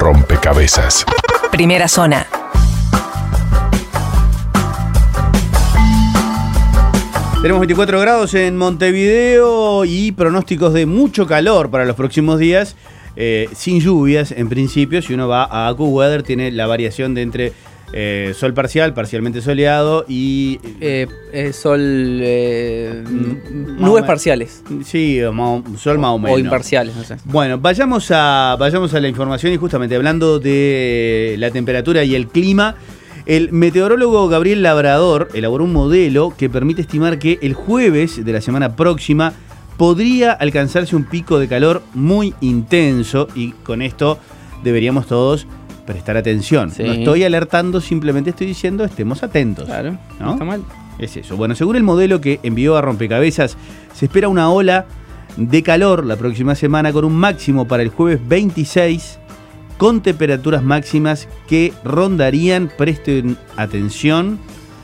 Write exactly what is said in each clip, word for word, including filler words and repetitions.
rompecabezas. Primera zona. Tenemos veinticuatro grados en Montevideo y pronósticos de mucho calor para los próximos días, eh, sin lluvias en principio. Si uno va a AccuWeather tiene la variación de entre eh, sol parcial, parcialmente soleado y... Eh, eh, sol... Eh, mm, nubes parciales. Sí, ma, sol más o menos. O imparciales, no sé. Bueno, vayamos a, vayamos a la información y justamente hablando de la temperatura y el clima. El meteorólogo Gabriel Labrador elaboró un modelo que permite estimar que el jueves de la semana próxima podría alcanzarse un pico de calor muy intenso y con esto deberíamos todos prestar atención. Sí. No estoy alertando, simplemente estoy diciendo estemos atentos. Claro, ¿no? no está mal. Es eso. Bueno, según el modelo que envió a Rompecabezas, se espera una ola de calor la próxima semana con un máximo para el jueves veintiséis con temperaturas máximas que rondarían, presten atención,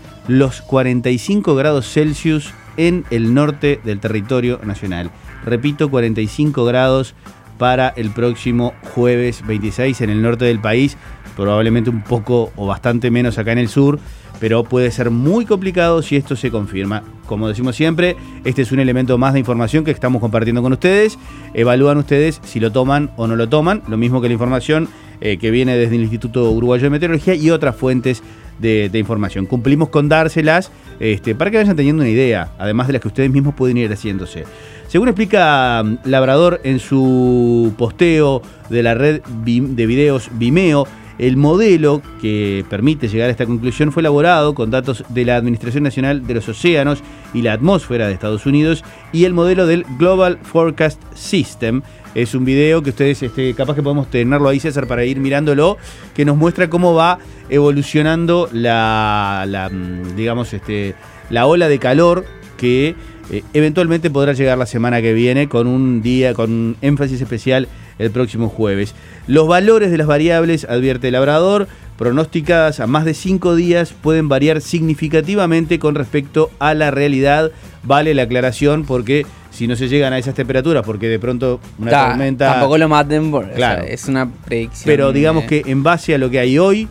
los cuarenta y cinco grados Celsius en el norte del territorio nacional. Repito, cuarenta y cinco grados para el próximo jueves veintiséis en el norte del país, probablemente un poco o bastante menos acá en el sur, pero puede ser muy complicado si esto se confirma. Como decimos siempre, este es un elemento más de información que estamos compartiendo con ustedes. Evalúan ustedes si lo toman o no lo toman, lo mismo que la información eh, que viene desde el Instituto Uruguayo de Meteorología y otras fuentes de, de información. Cumplimos con dárselas este, para que vayan teniendo una idea, además de las que ustedes mismos pueden ir haciéndose. Según explica Labrador en su posteo de la red de videos Vimeo, el modelo que permite llegar a esta conclusión fue elaborado con datos de la Administración Nacional de los Océanos y la Atmósfera de Estados Unidos y el modelo del Global Forecast System. Es un video que ustedes, este, capaz que podemos tenerlo ahí, César, para ir mirándolo, que nos muestra cómo va evolucionando la, la digamos, este, la ola de calor que eh, eventualmente podrá llegar la semana que viene con un día, con un énfasis especial el próximo jueves. Los valores de las variables, advierte el Labrador, pronosticadas a más de cinco días, pueden variar significativamente con respecto a la realidad. Vale la aclaración porque si no se llegan a esas temperaturas, porque de pronto una Ta, tormenta... Tampoco lo maten, porque claro, o sea, es una predicción. Pero digamos de... que en base a lo que hay hoy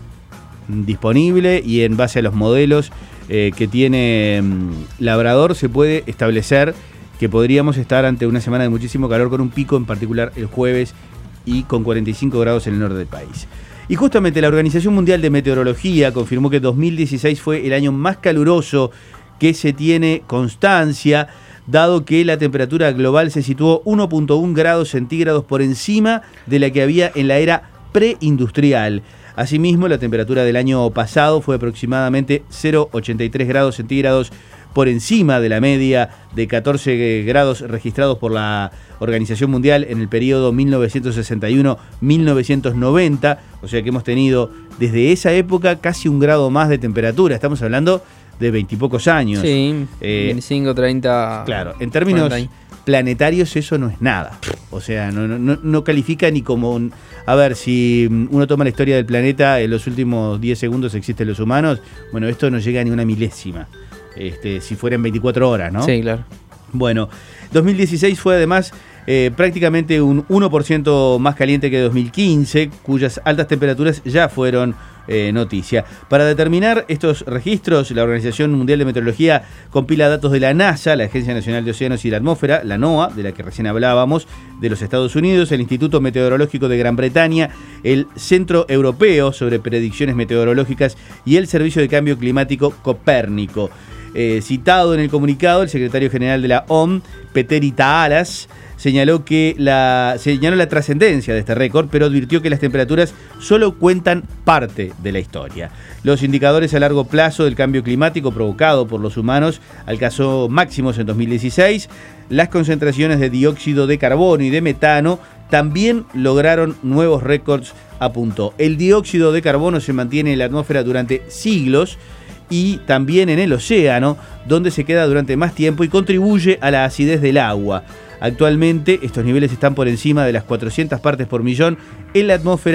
disponible y en base a los modelos eh, que tiene um, Labrador, se puede establecer que podríamos estar ante una semana de muchísimo calor con un pico en particular el jueves y con cuarenta y cinco grados en el norte del país. Y justamente la Organización Mundial de Meteorología confirmó que dos mil dieciséis fue el año más caluroso que se tiene constancia, dado que la temperatura global se situó uno punto uno grados centígrados por encima de la que había en la era preindustrial. Asimismo, la temperatura del año pasado fue aproximadamente cero punto ochenta y tres grados centígrados por encima de la media de catorce grados registrados por la Organización Mundial en el periodo mil novecientos sesenta y uno a mil novecientos noventa, o sea que hemos tenido desde esa época casi un grado más de temperatura. Estamos hablando de veintipocos años. Sí, eh, veinticinco, treinta... Claro, en términos cuarenta planetarios eso no es nada. O sea, no, no, no califica ni como un... A ver, si uno toma la historia del planeta, en los últimos diez segundos existen los humanos, bueno, esto no llega ni una milésima. Este, si fueran veinticuatro horas, ¿no? Sí, claro. Bueno, dos mil dieciséis fue además eh, prácticamente un uno por ciento más caliente que dos mil quince, cuyas altas temperaturas ya fueron eh, noticia. Para determinar estos registros, la Organización Mundial de Meteorología compila datos de la NASA, la Agencia Nacional de Océanos y la Atmósfera, la NOAA, de la que recién hablábamos, de los Estados Unidos, el Instituto Meteorológico de Gran Bretaña, el Centro Europeo sobre Predicciones Meteorológicas y el Servicio de Cambio Climático Copérnico. Eh, citado en el comunicado, el secretario general de la O M, Petteri Taalas, señaló que la señaló la trascendencia de este récord, pero advirtió que las temperaturas solo cuentan parte de la historia. Los indicadores a largo plazo del cambio climático provocado por los humanos alcanzó máximos en dos mil dieciséis. Las concentraciones de dióxido de carbono y de metano también lograron nuevos récords, apuntó. El dióxido de carbono se mantiene en la atmósfera durante siglos y también en el océano, donde se queda durante más tiempo y contribuye a la acidez del agua. Actualmente estos niveles están por encima de las cuatrocientas partes por millón en la atmósfera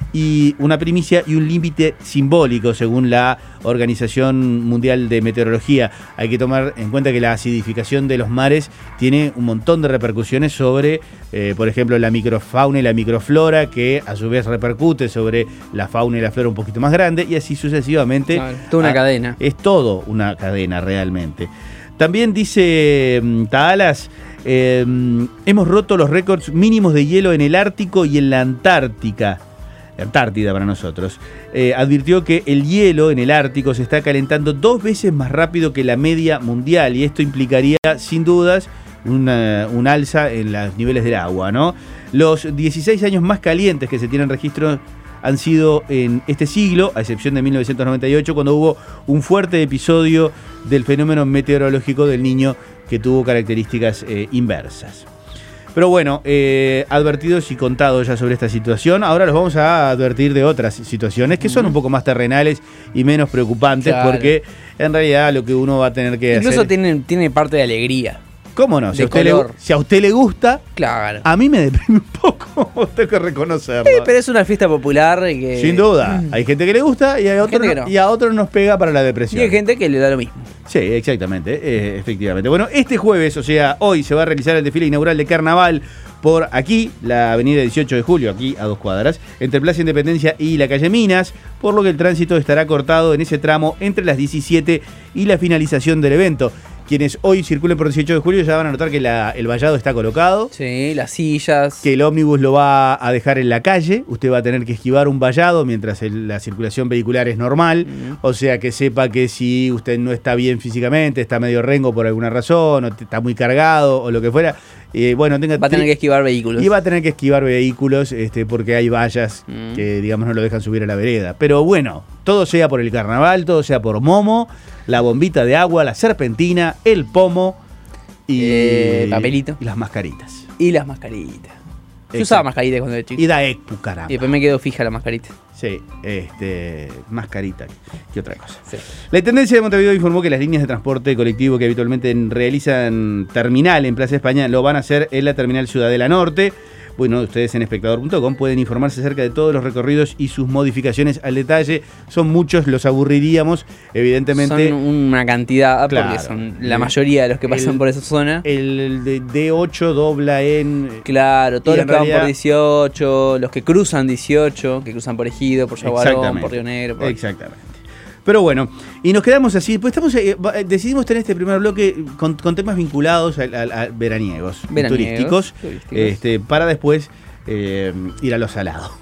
y una primicia y un límite simbólico según la Organización Mundial de Meteorología. Hay que tomar en cuenta que la acidificación de los mares tiene un montón de repercusiones sobre, eh, por ejemplo, la microfauna y la microflora, que a su vez repercute sobre la fauna y la flora un poquito más grande, y así sucesivamente. Claro, toda una Ah, cadena. Es todo una cadena realmente. También dice mm, Taalas, eh, hemos roto los récords mínimos de hielo en el Ártico y en la Antártica. Antártida para nosotros. Eh, advirtió que el hielo en el Ártico se está calentando dos veces más rápido que la media mundial, y esto implicaría sin dudas una, un alza en los niveles del agua, ¿no? Los dieciséis años más calientes que se tienen registro han sido en este siglo, a excepción de mil novecientos noventa y ocho, cuando hubo un fuerte episodio del fenómeno meteorológico del Niño que tuvo características eh, inversas. Pero bueno, eh, advertidos y contados ya sobre esta situación, ahora los vamos a advertir de otras situaciones que son un poco más terrenales y menos preocupantes, Claro. porque en realidad lo que uno va a tener que Incluso hacer... tiene, tiene parte de alegría. ¿Cómo no? Si de a, usted le, color. si a usted le gusta, Claro. a mí me deprime un poco, tengo que reconocerlo. Sí, pero es una fiesta popular que... Sin duda, hay gente que le gusta y a otros gente que no- no. y a otros nos pega para la Y depresión. hay gente que le da lo mismo. Sí, exactamente, eh, efectivamente. Bueno, este jueves, o sea, hoy se va a realizar el desfile inaugural de Carnaval por aquí, la avenida dieciocho de julio, aquí a dos cuadras, entre Plaza Independencia y la calle Minas, por lo que el tránsito estará cortado en ese tramo entre las diecisiete y la finalización del evento. Quienes hoy circulen por dieciocho de julio ya van a notar que la- el vallado está colocado, Sí, las sillas. que el ómnibus lo va a dejar en la calle, usted va a tener que esquivar un vallado mientras el- la circulación vehicular es normal, Ujú. o sea que sepa que si usted no está bien físicamente, está medio rengo por alguna razón, o te- está muy cargado o lo que fuera, eh, bueno, tenga Va a tener que esquivar vehículos. y va a tener que esquivar vehículos este, porque hay vallas Mm. que, digamos, no lo dejan subir a la vereda. Pero bueno, todo sea por el carnaval, todo sea por Momo, la bombita de agua, la serpentina, el pomo y, Eh, papelito. y las mascaritas. Y las mascaritas. Yo Exacto. usaba mascaritas cuando era chico. Y da ecu, caramba. Y después me quedó fija la mascarita. Sí, este, más carita que otra cosa. Sí. La Intendencia de Montevideo informó que las líneas de transporte colectivo que habitualmente realizan terminal en Plaza España lo van a hacer en la terminal Ciudadela Norte. Bueno, ustedes en espectador punto com pueden informarse acerca de todos los recorridos y sus modificaciones al detalle. Son muchos, los aburriríamos, evidentemente. Son una cantidad, Claro. porque son la mayoría de los que pasan El- por esa zona. El de D ocho dobla en... Claro, todos Y los en que van realidad- por dieciocho, los que cruzan dieciocho, que cruzan por Ejido, por Yaguarón, Exactamente. por Río Negro. Por... Exactamente. Pero bueno, y nos quedamos así. Pues estamos, eh, va- decidimos tener este primer bloque con, con temas vinculados a, a- a veraniegos, Veraniegos, turísticos, turísticos. Este, para después eh, ir a lo salado.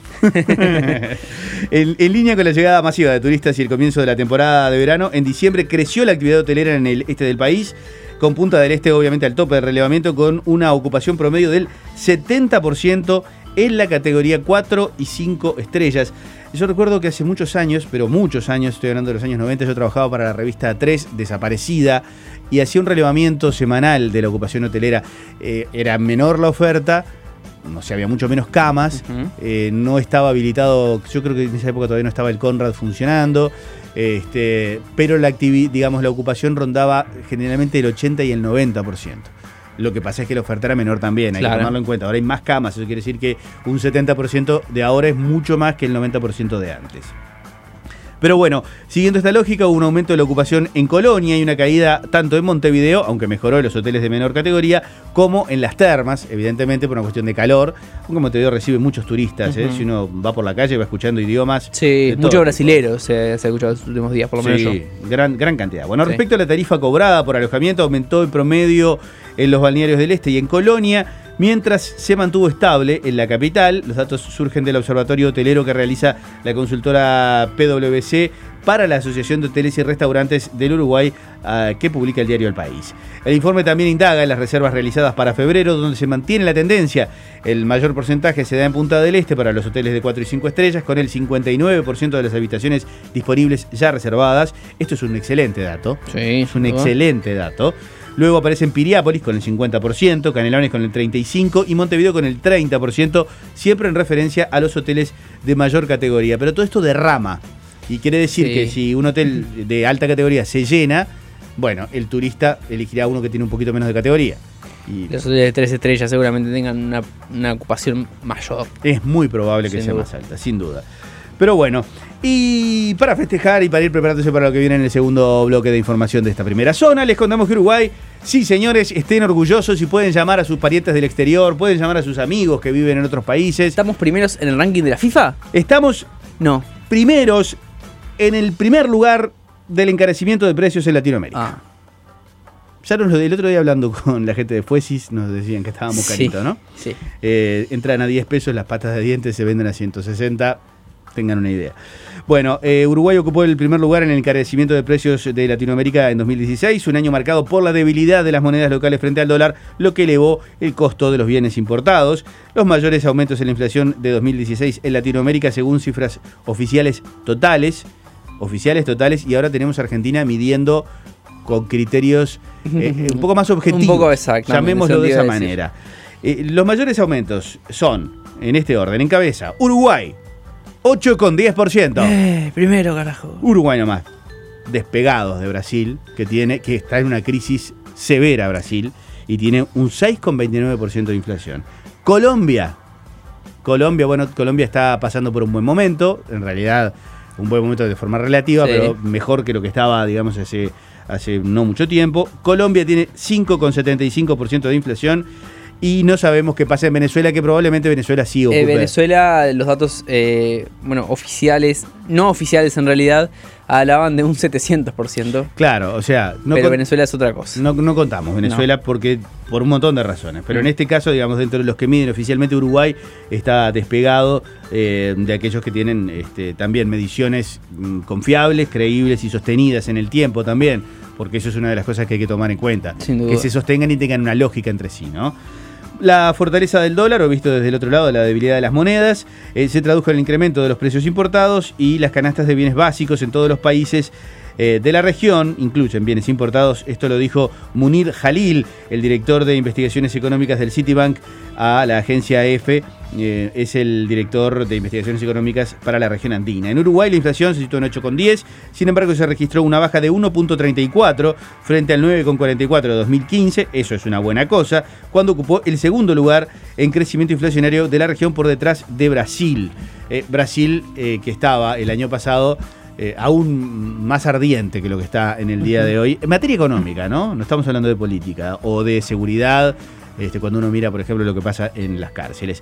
en, en línea con la llegada masiva de turistas y el comienzo de la temporada de verano, en diciembre creció la actividad hotelera en el este del país, con Punta del Este obviamente al tope de relevamiento, con una ocupación promedio del setenta por ciento en la categoría cuatro y cinco estrellas. Yo recuerdo que hace muchos años, pero muchos años, estoy hablando de los años noventa, yo trabajaba para la revista tres, desaparecida, y hacía un relevamiento semanal de la ocupación hotelera. Eh, era menor la oferta, no sé, había mucho menos camas, Ujú. eh, no estaba habilitado, yo creo que en esa época todavía no estaba el Conrad funcionando, este, pero la activi- digamos, la ocupación rondaba generalmente el ochenta y el noventa por ciento. Lo que pasa es que la oferta era menor también, hay Claro. que tomarlo en cuenta. Ahora hay más camas, eso quiere decir que un setenta por ciento de ahora es mucho más que el noventa por ciento de antes. Pero bueno, siguiendo esta lógica, hubo un aumento de la ocupación en Colonia y una caída tanto en Montevideo, aunque mejoró en los hoteles de menor categoría, como en las termas, evidentemente por una cuestión de calor. Aunque Montevideo recibe muchos turistas, ¿eh? Ujú. Si uno va por la calle va escuchando idiomas. Sí, de todo mucho tipo. brasilero se, se ha escuchado en los últimos días, por lo menos Sí, gran, gran cantidad. Bueno, Sí. respecto a la tarifa cobrada por alojamiento, aumentó el promedio en los balnearios del Este y en Colonia, mientras se mantuvo estable en la capital. Los datos surgen del observatorio hotelero que realiza la consultora P W C para la Asociación de Hoteles y Restaurantes del Uruguay, uh, que publica el diario El País. El informe también indaga en las reservas realizadas para febrero, donde se mantiene la tendencia. El mayor porcentaje se da en Punta del Este para los hoteles de cuatro y cinco estrellas, con el cincuenta y nueve por ciento de las habitaciones disponibles ya reservadas. Esto es un excelente dato. yo. Sí, Es un ¿no? excelente dato. Luego aparecen Piriápolis con el cincuenta por ciento, Canelones con el treinta y cinco por ciento y Montevideo con el treinta por ciento, siempre en referencia a los hoteles de mayor categoría. Pero todo esto derrama. Y quiere decir Sí. que si un hotel de alta categoría se llena, bueno, el turista elegirá uno que tiene un poquito menos de categoría. Y los hoteles de tres estrellas seguramente tengan una, una ocupación mayor. es muy probable que Sin sea duda. más alta, sin duda. Pero bueno, y para festejar y para ir preparándose para lo que viene en el segundo bloque de información de esta primera zona, les contamos que Uruguay, sí señores, estén orgullosos y pueden llamar a sus parientes del exterior, pueden llamar a sus amigos que viven en otros países. ¿Estamos primeros en el ranking de la FIFA? Estamos No. primeros en el primer lugar del encarecimiento de precios en Latinoamérica. Ah. Ya nos lo, el otro día hablando con la gente de Fuesis nos decían que estábamos Sí. caritos, ¿no? Sí. Eh, entran a diez pesos, las pastas de dientes se venden a ciento sesenta, tengan una idea. Bueno, eh, Uruguay ocupó el primer lugar en el encarecimiento de precios de Latinoamérica en dos mil dieciséis, un año marcado por la debilidad de las monedas locales frente al dólar, lo que elevó el costo de los bienes importados. Los mayores aumentos en la inflación de dos mil dieciséis en Latinoamérica, según cifras oficiales totales, oficiales totales, y ahora tenemos a Argentina midiendo con criterios eh, un poco más objetivos, Un poco exacto. llamémoslo de esa manera. Eh, los mayores aumentos son, en este orden, en cabeza, Uruguay, ocho coma diez por ciento. Eh, primero, carajo. Uruguay nomás, despegados de Brasil, que tiene que está en una crisis severa Brasil, y tiene un seis coma veintinueve por ciento de inflación. Colombia, Colombia, bueno, Colombia está pasando por un buen momento, en realidad un buen momento de forma relativa, Sí. pero mejor que lo que estaba, digamos, hace, hace no mucho tiempo. Colombia tiene cinco coma setenta y cinco por ciento de inflación y no sabemos qué pasa en Venezuela, que probablemente Venezuela sí ocupe. Eh, Venezuela, los datos eh, bueno, oficiales, no oficiales en realidad, hablaban de un setecientos por ciento. Claro, o sea, no, pero con- Venezuela es otra cosa. no, no contamos Venezuela porque por un montón de razones. Pero Mm. en este caso, digamos, dentro de los que miden oficialmente, Uruguay está despegado eh, de aquellos que tienen este, también mediciones mm, confiables, creíbles y sostenidas en el tiempo también, porque eso es una de las cosas que hay que tomar en cuenta. Sin duda. Que se sostengan y tengan una lógica entre sí, ¿no? La fortaleza del dólar, o visto desde el otro lado, la debilidad de las monedas, eh, se tradujo en el incremento de los precios importados y las canastas de bienes básicos en todos los países eh, de la región incluyen bienes importados. Esto lo dijo Munir Jalil, el director de investigaciones económicas del Citibank, a la agencia E F. Eh, es el director de investigaciones económicas para la región andina. En Uruguay la inflación se situó en ocho coma diez, sin embargo se registró una baja de uno coma treinta y cuatro frente al nueve coma cuarenta y cuatro de dos mil quince, eso es una buena cosa, cuando ocupó el segundo lugar en crecimiento inflacionario de la región por detrás de Brasil. Eh, Brasil eh, que estaba el año pasado eh, aún más ardiente que lo que está en el día de hoy, en materia económica, ¿no? No estamos hablando de política o de seguridad. Este, cuando uno mira, por ejemplo, lo que pasa en las cárceles.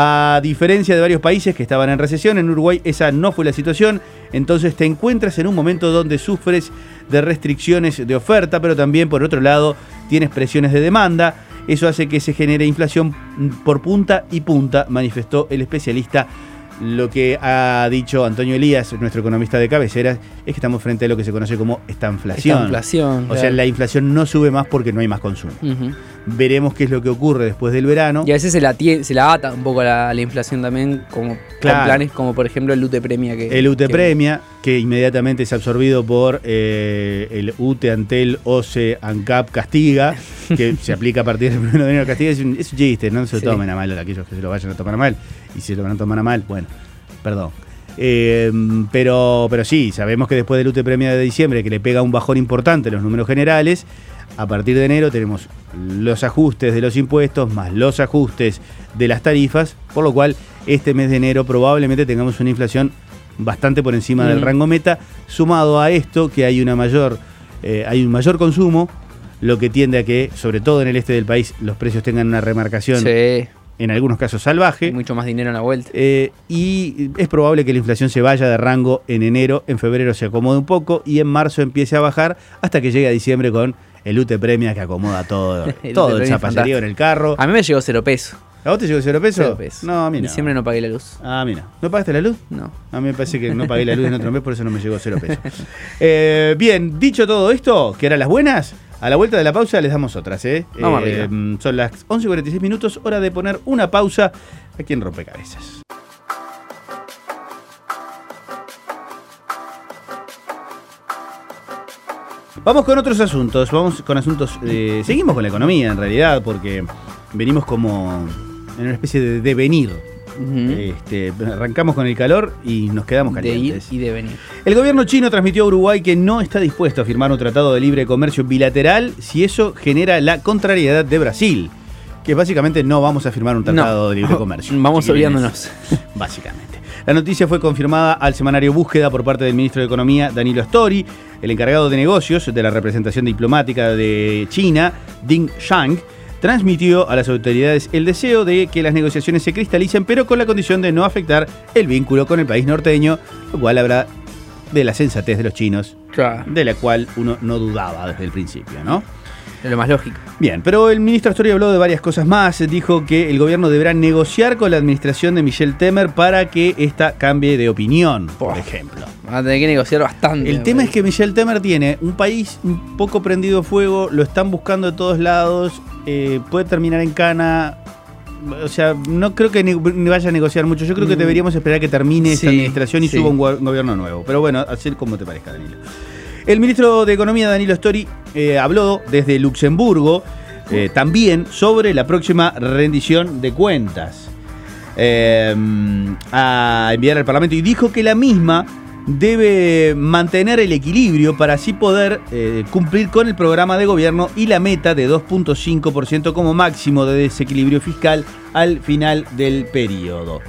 A diferencia de varios países que estaban en recesión, en Uruguay esa no fue la situación, entonces te encuentras en un momento donde sufres de restricciones de oferta, pero también, por otro lado, tienes presiones de demanda. Eso hace que se genere inflación por punta y punta, manifestó el especialista. Lo que ha dicho Antonio Elías, nuestro economista de cabecera, es que estamos frente a lo que se conoce como estanflación. Estanflación, O sea, claro. la inflación no sube más porque no hay más consumo. Ujú. Veremos qué es lo que ocurre después del verano. Y a veces se la, tie- se la ata un poco a la, a la inflación también, como Claro. con planes como por ejemplo el U T E Premia. Que, El U T E que- Premia, que inmediatamente es absorbido por eh, el U T E, Antel, O C E, ANCAP, Castiga, que se aplica a partir del primero de enero. Castiga es un, es un chiste, no se lo Sí. tomen a mal a aquellos que se lo vayan a tomar a mal. Y si se lo van a tomar a mal, bueno, perdón. Eh, pero, pero sí, sabemos que después del U T E Premia de diciembre, que le pega un bajón importante en los números generales, a partir de enero tenemos los ajustes de los impuestos más los ajustes de las tarifas, por lo cual este mes de enero probablemente tengamos una inflación bastante por encima Mm. del rango meta, sumado a esto que hay una mayor, eh, hay un mayor consumo, lo que tiende a que, sobre todo en el este del país, los precios tengan una remarcación, Sí, en algunos casos salvaje. mucho más dinero en la vuelta. Eh, y es probable que la inflación se vaya de rango en enero, en febrero se acomode un poco y en marzo empiece a bajar hasta que llegue a diciembre con el U T E Premia que acomoda todo, El todo U T E el Premia es zapaterío en el carro. A mí me llegó cero peso. ¿A vos te llegó cero pesos? Cero peso. No, a mí En no. diciembre no pagué la luz. A mí no. ¿No pagaste la luz? No. A mí me parece que no pagué la luz en otro mes, por eso no me llegó cero pesos. Eh, bien, dicho todo esto, que eran las buenas, a la vuelta de la pausa les damos otras, ¿eh? Vamos Eh, arriba. Son las once y cuarenta y seis minutos, hora de poner una pausa aquí en Rompecabezas. Vamos con otros asuntos, vamos con asuntos, eh, seguimos con la economía en realidad, porque venimos como en una especie de devenir Uh-huh. Este, arrancamos con el calor y nos quedamos calientes. De ir y de venir. El gobierno chino transmitió a Uruguay que no está dispuesto a firmar un tratado de libre comercio bilateral si eso genera la contrariedad de Brasil. Que básicamente no vamos a firmar un tratado no, de libre comercio. Vamos si olvidándonos. Básicamente. La noticia fue confirmada al semanario Búsqueda por parte del ministro de Economía, Danilo Astori. El encargado de negocios de la representación diplomática de China, Ding Shang, transmitió a las autoridades el deseo de que las negociaciones se cristalicen, pero con la condición de no afectar el vínculo con el país norteño, lo cual habla de la sensatez de los chinos, claro, de la cual uno no dudaba desde el principio, ¿no? Es lo más lógico. Bien, pero el ministro Astori habló de varias cosas más. Dijo que el gobierno deberá negociar con la administración de Michel Temer para que ésta cambie de opinión, por oh, ejemplo. Va a tener que negociar bastante. El tema es que Michel Temer tiene un país un poco prendido fuego, lo están buscando de todos lados, eh, puede terminar en cana. O sea, no creo que ni vaya a negociar mucho. Yo creo que deberíamos esperar que termine sí, esta administración y sí. suba un gobierno nuevo. Pero bueno, hacer como te parezca, Danilo. El ministro de Economía, Danilo Astori, eh, habló desde Luxemburgo eh, también sobre la próxima rendición de cuentas eh, a enviar al Parlamento y dijo que la misma debe mantener el equilibrio para así poder eh, cumplir con el programa de gobierno y la meta de dos punto cinco por ciento como máximo de desequilibrio fiscal al final del periodo.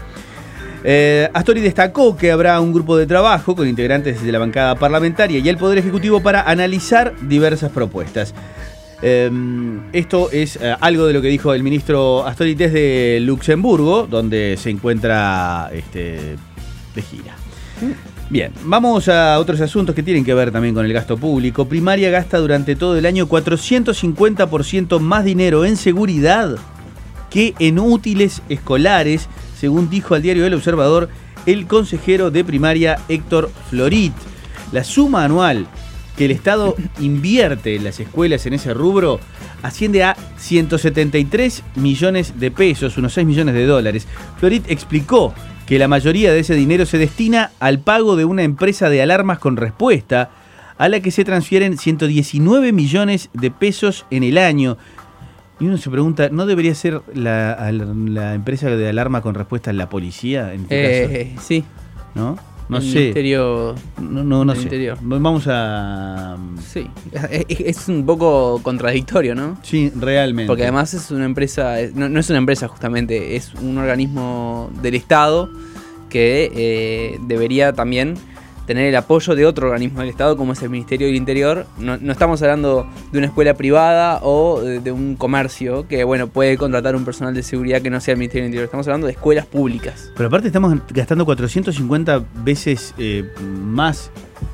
Eh, Astori destacó que habrá un grupo de trabajo con integrantes de la bancada parlamentaria y el Poder Ejecutivo para analizar diversas propuestas. Eh, esto es eh, algo de lo que dijo el ministro Astori desde Luxemburgo, donde se encuentra este, de gira. Bien, vamos a otros asuntos que tienen que ver también con el gasto público. Primaria gasta durante todo el año cuatrocientos cincuenta por ciento más dinero en seguridad que en útiles escolares, según dijo al diario El Observador el consejero de primaria Héctor Florit. La suma anual que el Estado invierte en las escuelas en ese rubro asciende a ciento setenta y tres millones de pesos, unos seis millones de dólares. Florit explicó que la mayoría de ese dinero se destina al pago de una empresa de alarmas con respuesta, a la que se transfieren ciento diecinueve millones de pesos en el año. Y uno se pregunta, ¿no debería ser la, la empresa de alarma con respuesta la policía en este eh, caso? Sí. ¿No? No el sé. Ministerio. No, no, no sé. Interior. Vamos a. Sí. Es, es un poco contradictorio, ¿no? Sí, realmente. Porque además es una empresa. No, no es una empresa, justamente. Es un organismo del Estado que eh, debería también tener el apoyo de otro organismo del Estado, como es el Ministerio del Interior. No, no estamos hablando de una escuela privada o de, de un comercio que, bueno, puede contratar un personal de seguridad que no sea el Ministerio del Interior. Estamos hablando de escuelas públicas. Pero aparte estamos gastando cuatrocientos cincuenta veces eh, más.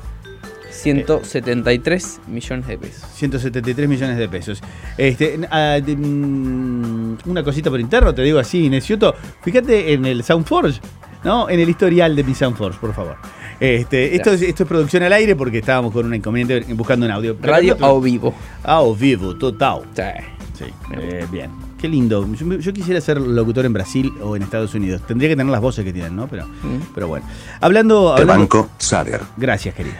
ciento setenta y tres millones de pesos. ciento setenta y tres millones de pesos. Este, uh, de, um, una cosita por interno, te digo así, Necioto. Fíjate en el SoundForge, ¿no? En el historial de mi SoundForge, por favor. Este, esto, es, esto es producción al aire porque estábamos con un inconveniente buscando un audio. Radio a vivo. A vivo, total. Sí. Sí. Eh, bien. Qué lindo. Yo, yo quisiera ser locutor en Brasil o en Estados Unidos. Tendría que tener las voces que tienen, ¿no? Pero, mm. pero bueno. Hablando. El hablando, Banco Sader. Gracias, querida.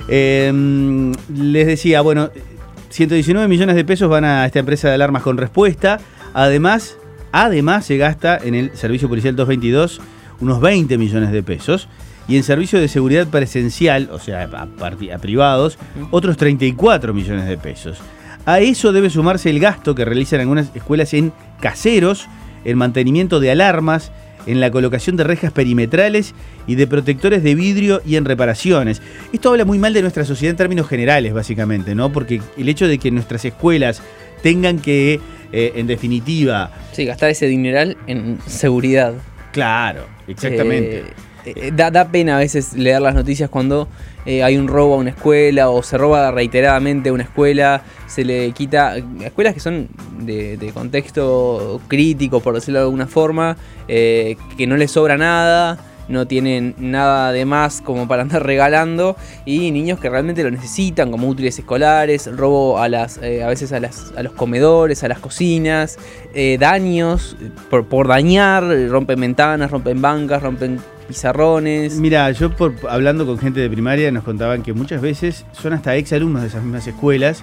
eh, les decía, bueno, ciento diecinueve millones de pesos van a esta empresa de alarmas con respuesta. Además, además se gasta en el servicio policial doscientos veintidós unos veinte millones de pesos. Y en servicio de seguridad presencial, o sea, a, a, a privados, otros treinta y cuatro millones de pesos. A eso debe sumarse el gasto que realizan algunas escuelas en caseros, en mantenimiento de alarmas, en la colocación de rejas perimetrales y de protectores de vidrio y en reparaciones. Esto habla muy mal de nuestra sociedad en términos generales, básicamente, ¿no? Porque el hecho de que nuestras escuelas tengan que, eh, en definitiva... Sí, gastar ese dineral en seguridad. Claro, exactamente. Eh... Eh, da, da pena a veces leer las noticias cuando eh, hay un robo a una escuela o se roba reiteradamente a una escuela, se le quita, escuelas que son de, de contexto crítico, por decirlo de alguna forma, eh, que no les sobra nada, no tienen nada de más como para andar regalando, y niños que realmente lo necesitan como útiles escolares, robo a las eh, a veces a las a los comedores, a las cocinas, eh, daños por, por dañar, rompen ventanas, rompen bancas, rompen pizarrones. Mira, yo por, hablando con gente de primaria nos contaban que muchas veces son hasta ex alumnos de esas mismas escuelas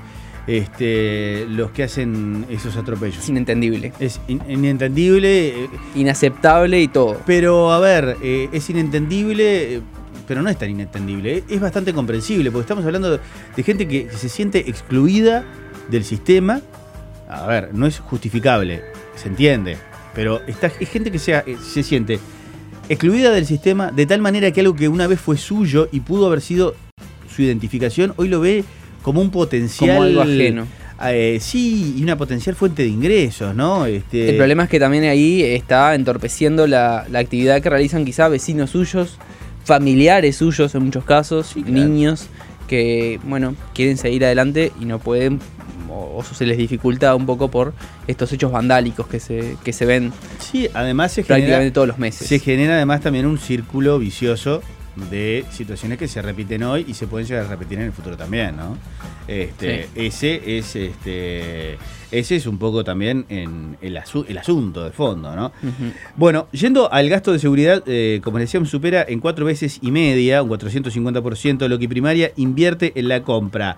este, los que hacen esos atropellos. Es inentendible. Es in- inentendible. Inaceptable y todo. Pero, a ver, eh, es inentendible, eh, pero no es tan inentendible. Eh, es bastante comprensible, porque estamos hablando de, de gente que se siente excluida del sistema. A ver, no es justificable, se entiende. Pero está, es gente que sea, eh, se siente excluida del sistema de tal manera que algo que una vez fue suyo y pudo haber sido su identificación, hoy lo ve como un potencial... Como algo ajeno. Eh, sí, y una potencial fuente de ingresos, ¿no? Este... El problema es que también ahí está entorpeciendo la, la actividad que realizan quizá vecinos suyos, familiares suyos en muchos casos, Sí, claro. niños que, bueno, quieren seguir adelante y no pueden, o, o se les dificulta un poco por estos hechos vandálicos que se, que se ven Sí, además se prácticamente genera, todos los meses. se genera además también un círculo vicioso de situaciones que se repiten hoy y se pueden llegar a repetir en el futuro también, ¿no? Este, Sí. ese es este ese es un poco también en el, asu- el asunto de fondo, ¿no? Ujú. Bueno, yendo al gasto de seguridad, eh, como les decíamos, supera en cuatro veces y media, un cuatrocientos cincuenta por ciento, lo que Primaria invierte en la compra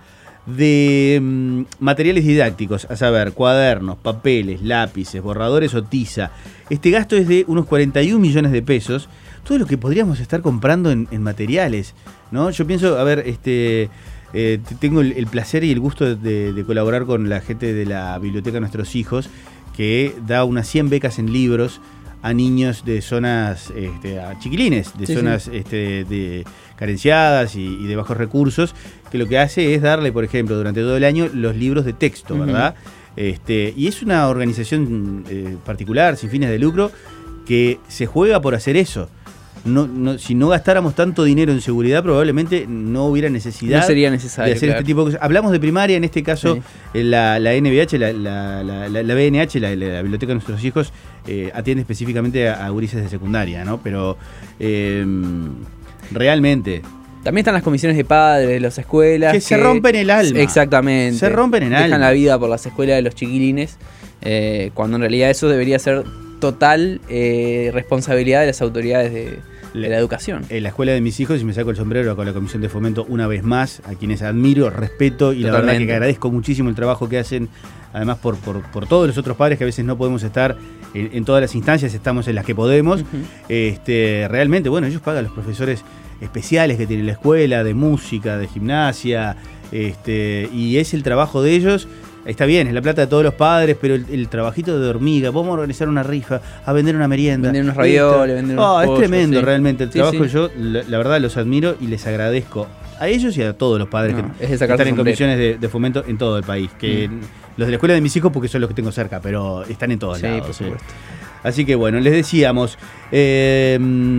de mm, materiales didácticos, a saber, cuadernos, papeles, lápices, borradores o tiza. Este gasto es de unos cuarenta y un millones de pesos, todo lo que podríamos estar comprando en, en materiales, ¿no? Yo pienso, a ver, este... Eh, tengo el, el placer y el gusto de, de colaborar con la gente de la Biblioteca de Nuestros Hijos, que da unas cien becas en libros a niños de zonas, este, a chiquilines, de Sí, zonas sí. Este, de carenciadas y, y de bajos recursos, que lo que hace es darle, por ejemplo, durante todo el año los libros de texto, Ujú. ¿verdad? Este, y es una organización eh, particular, sin fines de lucro, que se juega por hacer eso. No, no, si no gastáramos tanto dinero en seguridad, probablemente no hubiera necesidad No sería de necesario. hacer claro. este tipo de cosas. Hablamos de primaria, en este caso, Sí. eh, la, la N B H, la, la, la, la- la B N H, la, la Biblioteca de Nuestros Hijos, eh, atiende específicamente a, a gurises de secundaria, ¿no? Pero eh, realmente, También están las comisiones de padres de las escuelas. que se rompen el alma. Exactamente. Se rompen el Dejan alma. la vida por las escuelas de los chiquilines, eh, cuando en realidad eso debería ser total eh, responsabilidad de las autoridades de, de la educación. En la escuela de mis hijos, y me saco el sombrero con la Comisión de Fomento una vez más, a quienes admiro, respeto y la verdad Totalmente. que agradezco muchísimo el trabajo que hacen, además por, por, por todos los otros padres que a veces no podemos estar en, en todas las instancias, estamos en las que podemos. Ujú. este, realmente, bueno, ellos pagan a los profesores especiales que tiene la escuela, de música, de gimnasia, este, y es el trabajo de ellos. Está bien, es la plata de todos los padres, pero el, el trabajito de hormiga, vamos a organizar una rifa, a vender una merienda. Vender unos ravioles, Esto. vender Ah, unos es pollos, tremendo sí. realmente el Sí, trabajo. sí. Yo, la, la verdad, los admiro y les agradezco a ellos y a todos los padres No, que es de sacarse están en el sombrero. comisiones de, de fomento en todo el país. Que Mm. los de la escuela de mis hijos, porque son los que tengo cerca, pero están en todos Sí, lados. por sí. supuesto. Así que bueno, les decíamos, eh,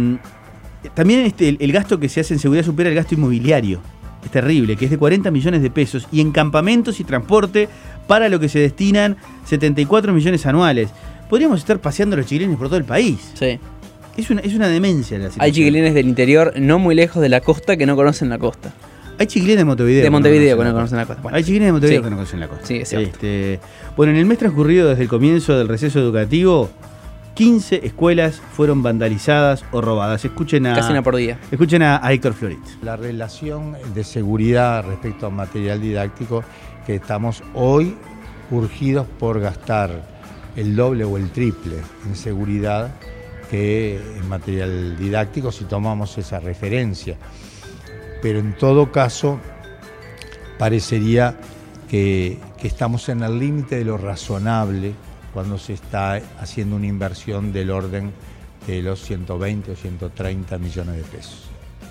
también este, el, el gasto que se hace en seguridad supera el gasto inmobiliario. Es terrible, que es de cuarenta millones de pesos, y en campamentos y transporte, para lo que se destinan setenta y cuatro millones anuales. Podríamos estar paseando a los chiquilines por todo el país. Sí. Es una, es una demencia la situación. Hay chiquilines del interior no muy lejos de la costa que no conocen la costa. Hay chiquilines de Montevideo. De Montevideo que no la conocen la costa. Bueno, Hay chiquilines de Montevideo sí. que no conocen la costa. Sí, es cierto. Este, bueno, en el mes transcurrido desde el comienzo del receso educativo, quince escuelas fueron vandalizadas o robadas. Escuchen a, Casi una por día. escuchen a, a Héctor Florit. La relación de seguridad respecto a material didáctico, que estamos hoy urgidos por gastar el doble o el triple en seguridad que en material didáctico si tomamos esa referencia. Pero en todo caso parecería que, que estamos en el límite de lo razonable cuando se está haciendo una inversión del orden de los ciento veinte o ciento treinta millones de pesos.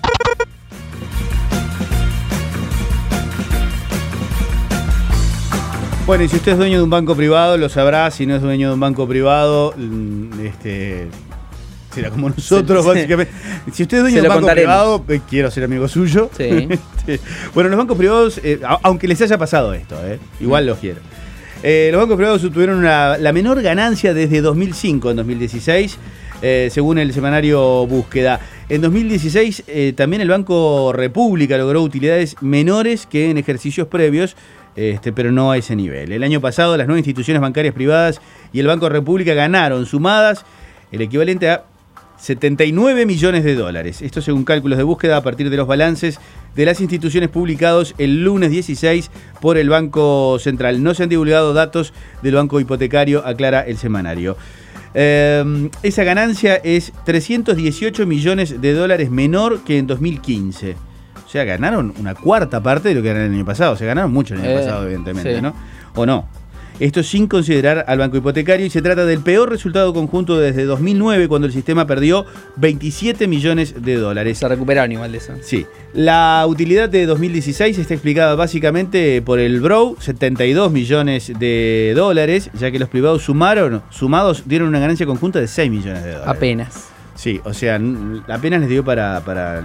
Bueno, y si usted es dueño de un banco privado, lo sabrá. Si no es dueño de un banco privado, mm, este, será como nosotros, Sí, sí. básicamente. Si usted es dueño Se de un lo banco contaremos. privado, eh, quiero ser amigo suyo. Sí. Este, bueno, los bancos privados, eh, a- aunque les haya pasado esto, eh, igual los quiero. Eh, los bancos privados obtuvieron una- la menor ganancia desde dos mil cinco en dos mil dieciséis, eh, según el semanario Búsqueda. En dos mil dieciséis eh, también el Banco República logró utilidades menores que en ejercicios previos, este, pero no a ese nivel. El año pasado las nueve instituciones bancarias privadas y el Banco República ganaron sumadas el equivalente a setenta y nueve millones de dólares. Esto según cálculos de búsqueda a partir de los balances de las instituciones publicados el lunes dieciséis por el Banco Central. No se han divulgado datos del Banco Hipotecario, aclara el semanario. Eh, esa ganancia es trescientos dieciocho millones de dólares menor que en dos mil quince. O sea, ganaron una cuarta parte de lo que ganaron el año pasado. O sea, ganaron mucho el año eh, pasado, evidentemente, sí. ¿no? ¿O no? Esto sin considerar al Banco Hipotecario, y se trata del peor resultado conjunto desde dos mil nueve, cuando el sistema perdió veintisiete millones de dólares. Se recuperaron igual de eso. Sí. La utilidad de dos mil dieciséis está explicada básicamente por el B R O W, setenta y dos millones de dólares, ya que los privados sumaron, sumados dieron una ganancia conjunta de seis millones de dólares. Apenas. Sí, o sea, apenas les dio para... para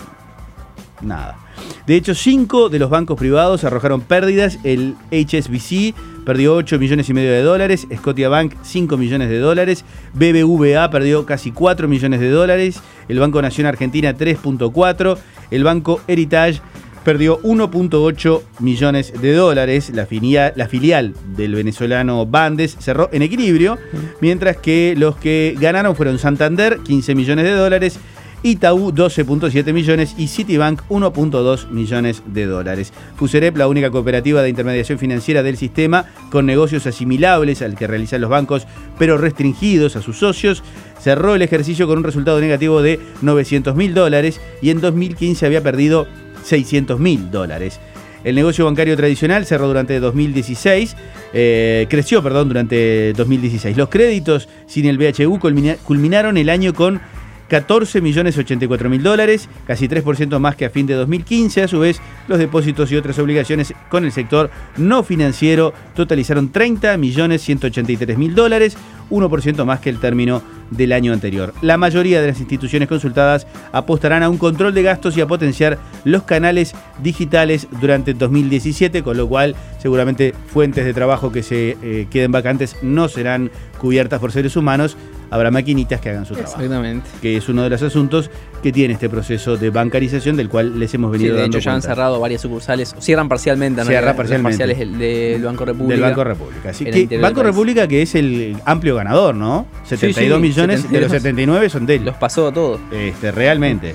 nada. De hecho, cinco de los bancos privados arrojaron pérdidas. El H S B C perdió ocho millones y medio de dólares, Scotiabank cinco millones de dólares, B B V A perdió casi cuatro millones de dólares, el Banco Nación Argentina tres punto cuatro, el Banco Heritage perdió uno punto ocho millones de dólares, la, filia, la filial del venezolano Bandes cerró en equilibrio, mientras que los que ganaron fueron Santander, quince millones de dólares, Itaú doce punto siete millones y Citibank uno punto dos millones de dólares. Fuserep, la única cooperativa de intermediación financiera del sistema, con negocios asimilables al que realizan los bancos, pero restringidos a sus socios, cerró el ejercicio con un resultado negativo de novecientos mil dólares y en dos mil quince había perdido seiscientos mil dólares. El negocio bancario tradicional cerró durante dos mil dieciséis, eh, creció, perdón, durante dos mil dieciséis. Los créditos sin el B H U culmina, culminaron el año con catorce millones ochenta y cuatro mil dólares, casi tres por ciento más que a fin de dos mil quince. A su vez, los depósitos y otras obligaciones con el sector no financiero totalizaron treinta millones ciento ochenta y tres mil dólares, uno por ciento más que el término del año anterior. La mayoría de las instituciones consultadas apostarán a un control de gastos y a potenciar los canales digitales durante dos mil diecisiete, con lo cual seguramente fuentes de trabajo que se eh, queden vacantes no serán cubiertas por seres humanos. Habrá maquinitas que hagan su trabajo. Exactamente. Que es uno de los asuntos que tiene este proceso de bancarización del cual les hemos venido sí, de dando hecho ya cuenta. han cerrado varias sucursales, o cierran parcialmente, ¿no? Cierra parcialmente. Los parciales del Banco República. Del Banco República. Así que Banco República, que es el amplio ganador, ¿no? setenta y dos sí, sí, millones setenta y dos. De los setenta y nueve son de él. Los pasó a todos. Este, realmente.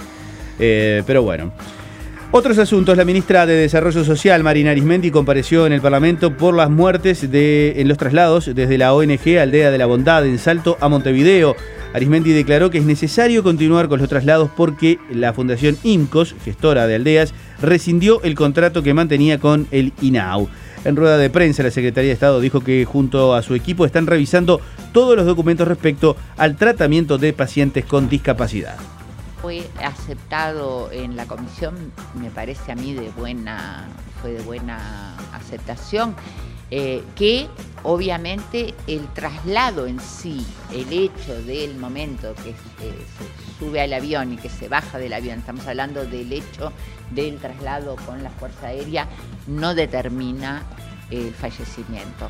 Eh, pero bueno. Otros asuntos. La ministra de Desarrollo Social, Marina Arismendi, compareció en el Parlamento por las muertes de, en los traslados desde la O N G Aldea de la Bondad en Salto a Montevideo. Arismendi declaró que es necesario continuar con los traslados porque la Fundación IMCOS, gestora de aldeas, rescindió el contrato que mantenía con el I N A U. En rueda de prensa, la Secretaría de Estado dijo que junto a su equipo están revisando todos los documentos respecto al tratamiento de pacientes con discapacidad. Fue aceptado en la comisión, me parece a mí de buena, fue de buena aceptación, eh, que obviamente el traslado en sí, el hecho del momento que eh, se sube al avión y que se baja del avión, estamos hablando del hecho del traslado con la Fuerza Aérea, no determina el fallecimiento.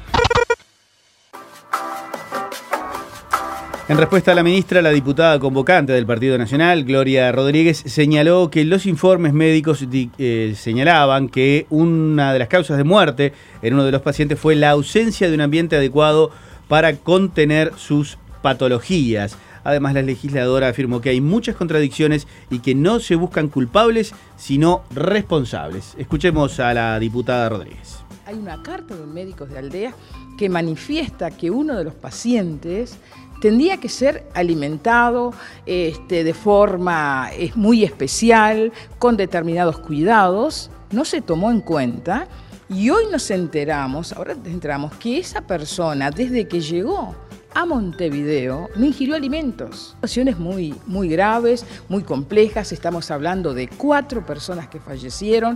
En respuesta a la ministra, la diputada convocante del Partido Nacional, Gloria Rodríguez, señaló que los informes médicos eh, señalaban que una de las causas de muerte en uno de los pacientes fue la ausencia de un ambiente adecuado para contener sus patologías. Además, la legisladora afirmó que hay muchas contradicciones y que no se buscan culpables, sino responsables. Escuchemos a la diputada Rodríguez. Hay una carta de médicos de aldea que manifiesta que uno de los pacientes tendría que ser alimentado este, de forma es muy especial, con determinados cuidados. No se tomó en cuenta y hoy nos enteramos, ahora nos enteramos que esa persona, desde que llegó a Montevideo, no ingirió alimentos. Situaciones muy, muy graves, muy complejas. Estamos hablando de cuatro personas que fallecieron.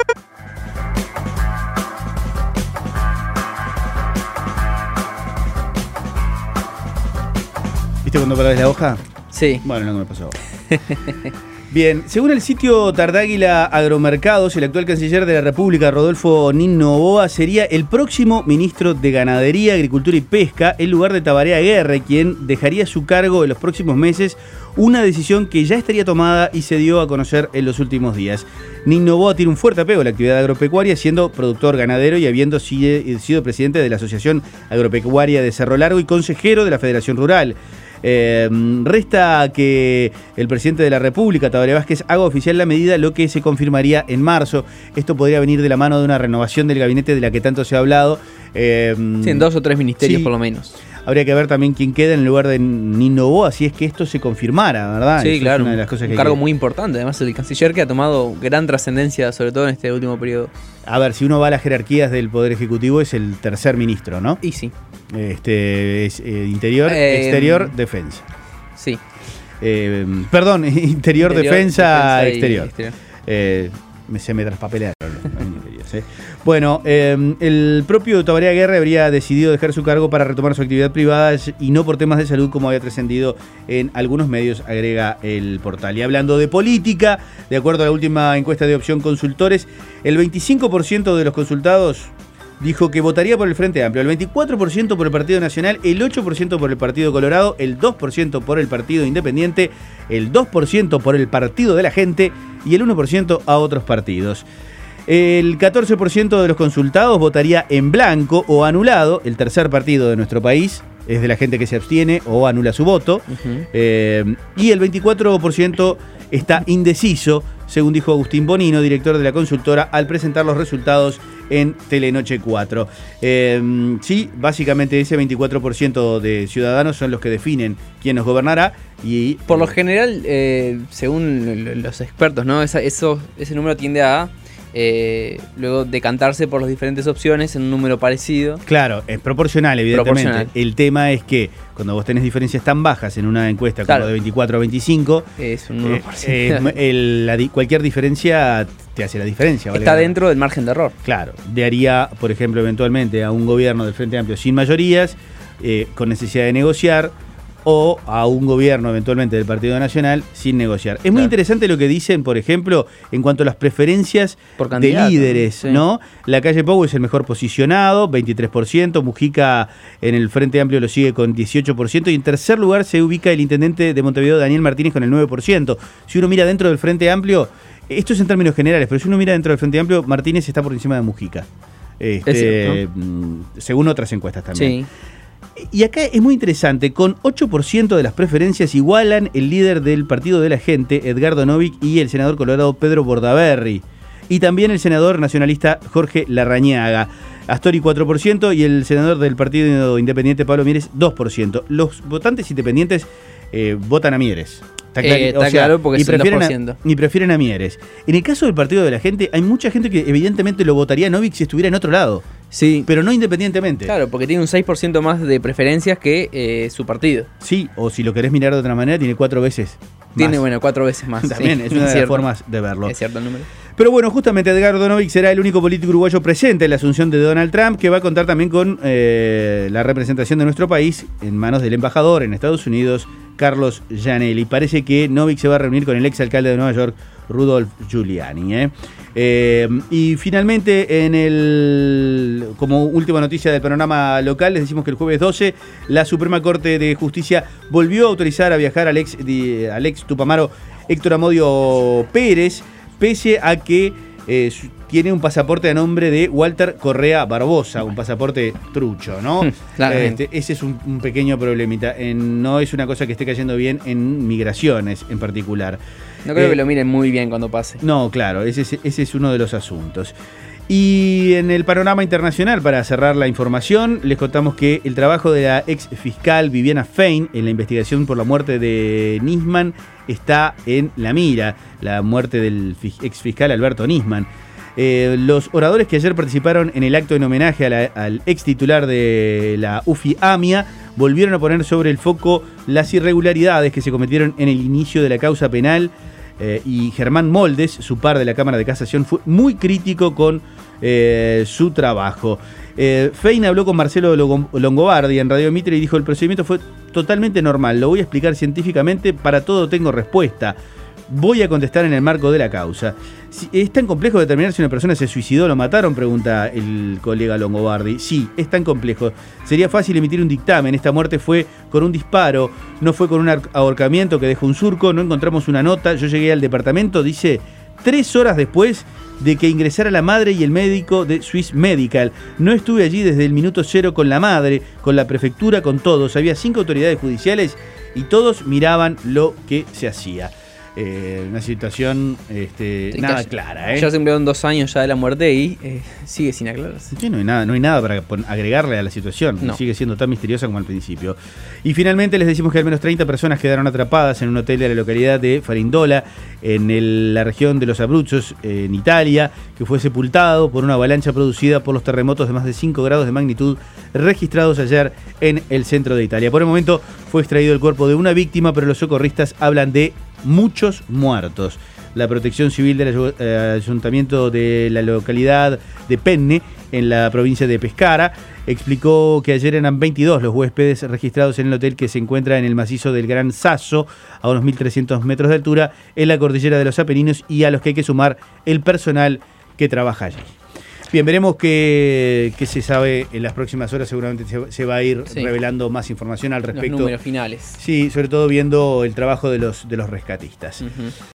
¿Viste cuando perdés la hoja? Sí. Bueno, no me pasó. Bien, según el sitio Tardáguila Agromercados, el actual canciller de la República, Rodolfo Nin Noboa, sería el próximo ministro de Ganadería, Agricultura y Pesca, en lugar de Tabaré Aguerre, quien dejaría su cargo en los próximos meses, una decisión que ya estaría tomada y se dio a conocer en los últimos días. Nin Noboa tiene un fuerte apego a la actividad agropecuaria, siendo productor ganadero y habiendo sido presidente de la Asociación Agropecuaria de Cerro Largo y consejero de la Federación Rural. Eh, resta que el presidente de la República, Tabaré Vázquez, haga oficial la medida, lo que se confirmaría en marzo. Esto podría venir de la mano de una renovación del gabinete de la que tanto se ha hablado. Eh, sí, en dos o tres ministerios sí, por lo menos. Habría que ver también quién queda en el lugar de Nino Noboa, si es que esto se confirmara, ¿verdad? Sí, Eso claro, es una de las cosas un que cargo que... muy importante. Además, el canciller que ha tomado gran trascendencia, sobre todo en este último periodo. A ver, si uno va a las jerarquías del Poder Ejecutivo, es el tercer ministro, ¿no? Y sí. Este, es eh, Interior, Eh, Exterior, Defensa. Sí. Eh, perdón, Interior, Interior, Defensa, defensa y Exterior. exterior. Eh, me, se me traspapelea. ¿sí? Bueno, eh, el propio Tabaré Aguirre habría decidido dejar su cargo para retomar su actividad privada y no por temas de salud, como había trascendido en algunos medios, agrega el portal. Y hablando de política, de acuerdo a la última encuesta de Opción Consultores, el veinticinco por ciento de los consultados dijo que votaría por el Frente Amplio, el veinticuatro por ciento por el Partido Nacional, el ocho por ciento por el Partido Colorado, el dos por ciento por el Partido Independiente, el dos por ciento por el Partido de la Gente y el uno por ciento a otros partidos. El catorce por ciento de los consultados votaría en blanco o anulado. El tercer partido de nuestro país es de la gente que se abstiene o anula su voto. Uh-huh. eh, y el veinticuatro por ciento está indeciso, según dijo Agustín Bonino, director de la consultora, al presentar los resultados en Telenoche cuatro. Eh, sí, básicamente ese veinticuatro por ciento de ciudadanos son los que definen quién nos gobernará. Y por lo general, eh, según los expertos, ¿no? Esa, eso, ese número tiende a Eh, luego decantarse por las diferentes opciones en un número parecido. Claro, es proporcional, evidentemente. Proporcional. El tema es que cuando vos tenés diferencias tan bajas en una encuesta claro. como de veinticuatro a veinticinco, es un uno por ciento. Eh, eh, el, la, cualquier diferencia te hace la diferencia. ¿vale? Está dentro del margen de error. Claro, le haría, por ejemplo, eventualmente a un gobierno del Frente Amplio sin mayorías, eh, con necesidad de negociar, o a un gobierno eventualmente del Partido Nacional sin negociar. Es claro. muy interesante lo que dicen, por ejemplo, en cuanto a las preferencias de líderes, sí. ¿no? La Calle Pou es el mejor posicionado, veintitrés por ciento, Mujica en el Frente Amplio lo sigue con dieciocho por ciento y en tercer lugar se ubica el intendente de Montevideo, Daniel Martínez, con el nueve por ciento. Si uno mira dentro del Frente Amplio, esto es en términos generales, pero si uno mira dentro del Frente Amplio, Martínez está por encima de Mujica, este, es cierto, ¿no? según otras encuestas también. Sí. Y acá es muy interesante, con ocho por ciento de las preferencias igualan el líder del Partido de la Gente, Edgardo Novick, y el senador colorado Pedro Bordaberry. Y también el senador nacionalista Jorge Larrañaga. Astori cuatro por ciento y el senador del Partido Independiente Pablo Mieres dos por ciento. Los votantes independientes eh, votan a Mieres. Está, clar- eh, está o sea, claro porque y es el prefieren, dos por ciento. a, y prefieren a Mieres. En el caso del Partido de la Gente, hay mucha gente que evidentemente lo votaría a Novick si estuviera en otro lado. Sí. Pero no independientemente. Claro, porque tiene un seis por ciento más de preferencias que eh, su partido. Sí, o si lo querés mirar de otra manera, tiene cuatro veces Tiene, más. bueno, cuatro veces más. También sí, es una es de cierto. las formas de verlo. Es cierto el número. Pero bueno, justamente Edgardo Novick será el único político uruguayo presente en la asunción de Donald Trump, que va a contar también con eh, la representación de nuestro país en manos del embajador en Estados Unidos, Carlos Gianelli. Parece que Novick se va a reunir con el exalcalde de Nueva York, Rudolph Giuliani. ¿eh? Eh, y finalmente, en el como última noticia del panorama local, les decimos que el jueves doce la Suprema Corte de Justicia volvió a autorizar a viajar al ex, de, al ex Tupamaro Héctor Amodio Pérez, pese a que eh, tiene un pasaporte a nombre de Walter Correa Barbosa, un pasaporte trucho, ¿no? Este, ese es un, un pequeño problemita. Eh, no es una cosa que esté cayendo bien en migraciones en particular. No creo eh, que lo miren muy bien cuando pase. No, claro, ese es, ese es uno de los asuntos. Y en el panorama internacional, para cerrar la información, les contamos que el trabajo de la ex fiscal Viviana Fein en la investigación por la muerte de Nisman está en la mira, la muerte del ex fiscal Alberto Nisman. Eh, los oradores que ayer participaron en el acto en homenaje a la, al ex titular de la U F I AMIA volvieron a poner sobre el foco las irregularidades que se cometieron en el inicio de la causa penal. Eh, y Germán Moldes, su par de la Cámara de Casación, fue muy crítico con eh, su trabajo. Eh, Fein habló con Marcelo Longobardi en Radio Mitre y dijo: el procedimiento fue totalmente normal, lo voy a explicar científicamente, para todo tengo respuesta. Voy a contestar en el marco de la causa. ¿Es tan complejo determinar si una persona se suicidó o lo mataron?, pregunta el colega Longobardi. Sí, es tan complejo. Sería fácil emitir un dictamen. Esta muerte fue con un disparo, no fue con un ahorcamiento que dejó un surco, no encontramos una nota. Yo llegué al departamento, dice, tres horas después de que ingresara la madre y el médico de Swiss Medical. No estuve allí desde el minuto cero con la madre, con la prefectura, con todos. Había cinco autoridades judiciales y todos miraban lo que se hacía. Eh, una situación este, Sí, nada que clara. ¿eh? Ya se cumplieron dos años ya de la muerte y eh, sigue sin aclararse. Sí, no hay nada, no hay nada para pon- agregarle a la situación. No. Sigue siendo tan misteriosa como al principio. Y finalmente les decimos que al menos treinta personas quedaron atrapadas en un hotel de la localidad de Farindola, en el- la región de los Abruzos, en Italia, que fue sepultado por una avalancha producida por los terremotos de más de cinco grados de magnitud registrados ayer en el centro de Italia. Por el momento fue extraído el cuerpo de una víctima, pero los socorristas hablan de muchos muertos. La Protección Civil del ayu- eh, Ayuntamiento de la localidad de Penne, en la provincia de Pescara, explicó que ayer eran veintidós los huéspedes registrados en el hotel que se encuentra en el macizo del Gran Sasso, a unos mil trescientos metros de altura, en la cordillera de los Apeninos, y a los que hay que sumar el personal que trabaja allí. Bien, veremos qué, qué se sabe en las próximas horas. Seguramente se, se va a ir Sí. revelando más información al Los respecto. números finales. Sí, sobre todo viendo el trabajo de los, de los rescatistas. Ujú.